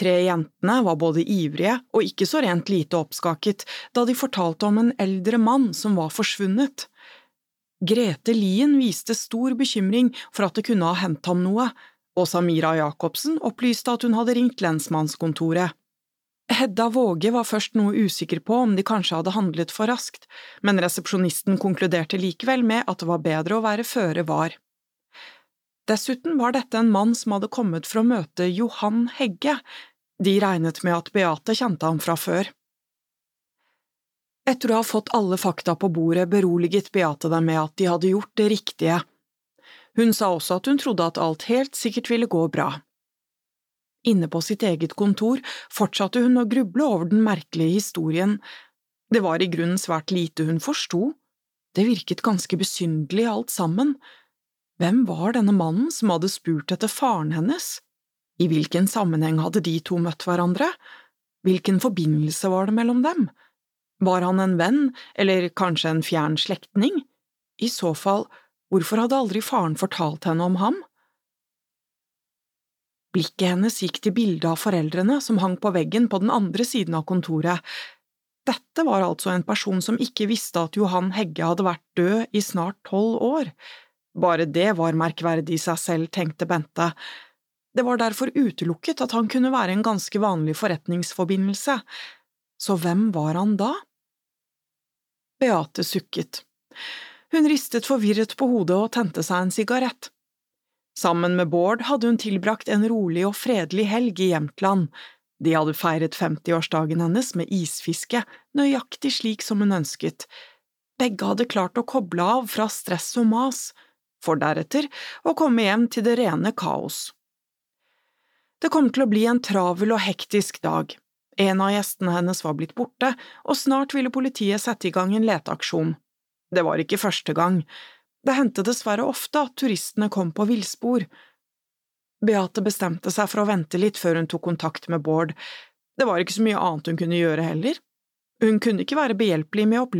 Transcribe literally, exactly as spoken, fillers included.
tre jentene var både ivrige og ikke så rent lite oppskaket da de fortalte om en eldre mann som var forsvunnet. Grete Lien viste stor bekymring for at det kunne ha hendt ham noe, og Samira Jacobsen opplyste at hun hadde ringt lensmannskontoret. Hedda Våge var først noe usikker på om de kanskje hadde handlet for raskt, men resepsjonisten konkluderte likevel med at det var bedre å være føre var. Dessuten var dette en mann som hadde kommet for å møte Johan Hegge. De regnet med at Beate kjente ham fra før. Etter å ha fått alle fakta på bordet beroliget Beate dem med at de hadde gjort det riktige. Hun sa også at hun trodde at alt helt sikkert ville gå bra. Inne på sitt eget kontor fortsatte hun å gruble over den merkelige historien. Det var i grunnen svært lite hun forsto. Det virket ganske besynderlig alt sammen. Hvem var denne mannen som hadde spurt etter faren hennes? I hvilken sammenheng hadde de to møtt hverandre? Hvilken forbindelse var det mellom dem? Var han en venn, eller kanskje en fjern slektning? I så fall, hvorfor hadde aldri faren fortalt henne om ham? Blikket hennes gikk til bildet av foreldrene som hang på veggen på den andre siden av kontoret. Dette var altså en person som ikke visste at Johan Hegge hadde vært død i snart tolv år. Bare det var merkverdig i seg selv, tenkte Bente. Det var derfor utelukket at han kunne være en ganske vanlig forretningsforbindelse. Så hvem var han da? Beate sukket. Hun ristet forvirret på hodet og tente seg en sigarett. Sammen med Bård hadde hun tilbrakt en rolig og fredelig helg i Jämtland. De hadde feiret femtiårsdagen hennes med isfiske, nøyaktig slik som hun ønsket. Begge hadde klart å koble av fra stress og mas, for deretter å komme hjem til det rene kaos. Det kom til å bli en travel og hektisk dag. En av gjestene hennes var blitt borte, og snart ville politiet sette i gang en leteaksjon. Det var ikke første gang. Det hendte dessverre ofte at turistene kom på villspor. Beate bestemte seg for å vente litt før hun tok kontakt med Bård. Det var ikke så mye annet hun kunne gjøre heller. Hun kunne ikke være behjelpelig med